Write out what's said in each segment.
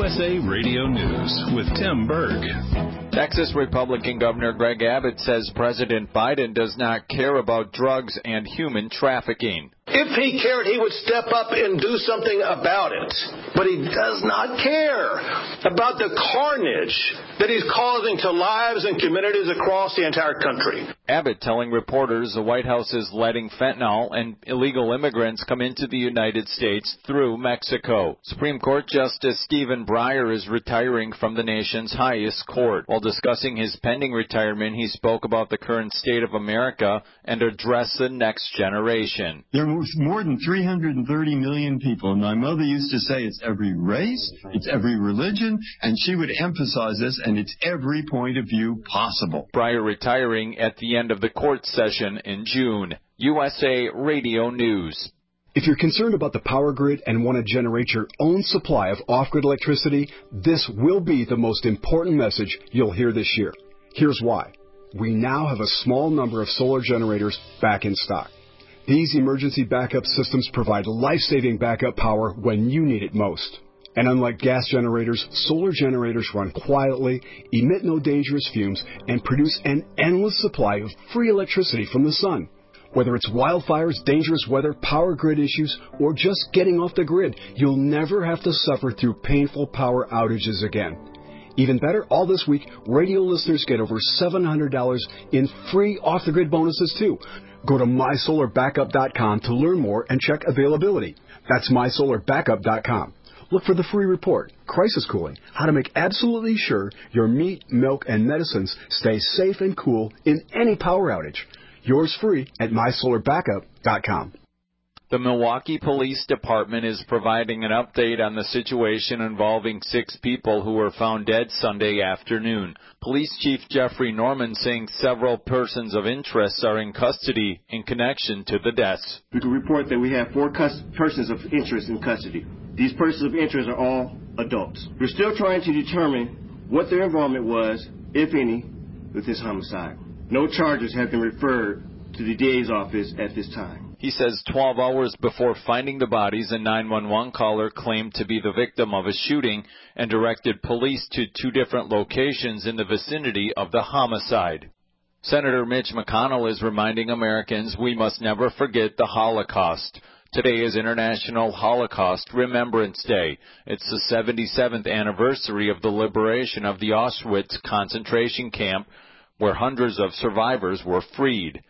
USA Radio News with Tim Berg. Texas Republican Governor Greg Abbott says President Biden does not care about drugs and human trafficking. If he cared, he would step up and do something about it. But he does not care about the carnage that he's causing to lives and communities across the entire country. Abbott telling reporters the White House is letting fentanyl and illegal immigrants come into the United States through Mexico. Supreme Court Justice Stephen Breyer is retiring from the nation's highest court. While discussing his pending retirement, he spoke about the current state of America and addressed the next generation. There are more than 330 million people. My mother used to say it's every race, it's every religion, and she would emphasize this, and it's every point of view possible. Breyer retiring at the end of the court session in June. USA Radio News. If you're concerned about the power grid and want to generate your own supply of off-grid electricity, this will be the most important message you'll hear this year. Here's why. We now have a small number of solar generators back in stock. These emergency backup systems provide life-saving backup power when you need it most. And unlike gas generators, solar generators run quietly, emit no dangerous fumes, and produce an endless supply of free electricity from the sun. Whether it's wildfires, dangerous weather, power grid issues, or just getting off the grid, you'll never have to suffer through painful power outages again. Even better, all this week, radio listeners get over $700 in free off-the-grid bonuses, too. Go to mysolarbackup.com to learn more and check availability. That's mysolarbackup.com. Look for the free report, Crisis Cooling, how to make absolutely sure your meat, milk, and medicines stay safe and cool in any power outage. Yours free at mysolarbackup.com. The Milwaukee Police Department is providing an update on the situation involving 6 people who were found dead Sunday afternoon. Police Chief Jeffrey Norman saying several persons of interest are in custody in connection to the deaths. We can report that we have 4 persons of interest in custody. These persons of interest are all adults. We're still trying to determine what their involvement was, if any, with this homicide. No charges have been referred to the DA's office at this time. He says 12 hours before finding the bodies, a 911 caller claimed to be the victim of a shooting and directed police to 2 different locations in the vicinity of the homicide. Senator Mitch McConnell is reminding Americans we must never forget the Holocaust. Today is International Holocaust Remembrance Day. It's the 77th anniversary of the liberation of the Auschwitz concentration camp, where hundreds of survivors were freed.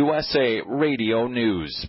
USA Radio News.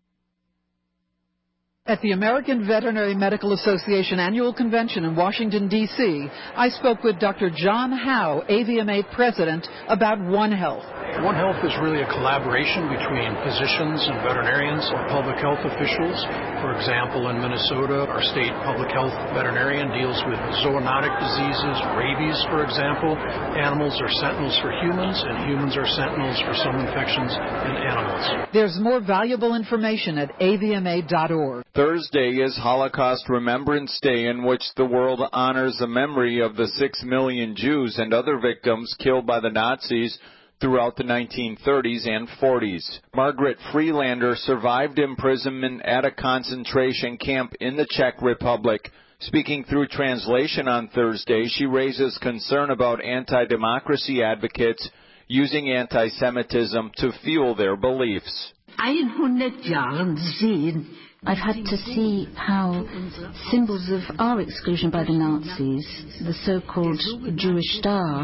At the American Veterinary Medical Association Annual Convention in Washington, D.C., I spoke with Dr. John Howe, AVMA President, about One Health. One Health is really a collaboration between physicians and veterinarians and public health officials. For example, in Minnesota, our state public health veterinarian deals with zoonotic diseases, rabies, for example. Animals are sentinels for humans, and humans are sentinels for some infections in animals. There's more valuable information at avma.org. Thursday is Holocaust Remembrance Day, in which the world honors the memory of the 6 million Jews and other victims killed by the Nazis throughout the 1930s and 40s. Margaret Freelander survived imprisonment at a concentration camp in the Czech Republic. Speaking through translation on Thursday, she raises concern about anti-democracy advocates using anti-Semitism to fuel their beliefs. 100 Jahren sehen. I've had to see how symbols of our exclusion by the Nazis, the so-called Jewish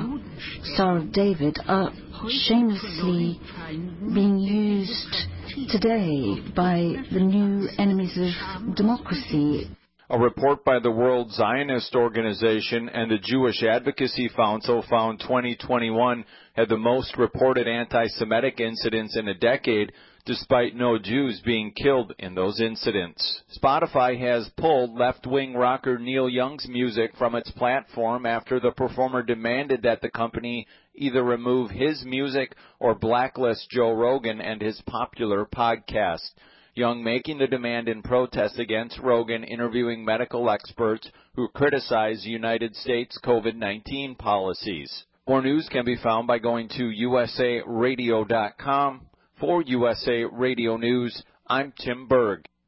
Star of David, are shamelessly being used today by the new enemies of democracy. A report by the World Zionist Organization and the Jewish Advocacy Council found 2021 had the most reported anti-Semitic incidents in a decade, despite no Jews being killed in those incidents. Spotify has pulled left-wing rocker Neil Young's music from its platform after the performer demanded that the company either remove his music or blacklist Joe Rogan and his popular podcast. Young making the demand in protest against Rogan interviewing medical experts who criticize United States COVID-19 policies. More news can be found by going to usaradio.com. For USA Radio News, I'm Tim Berg.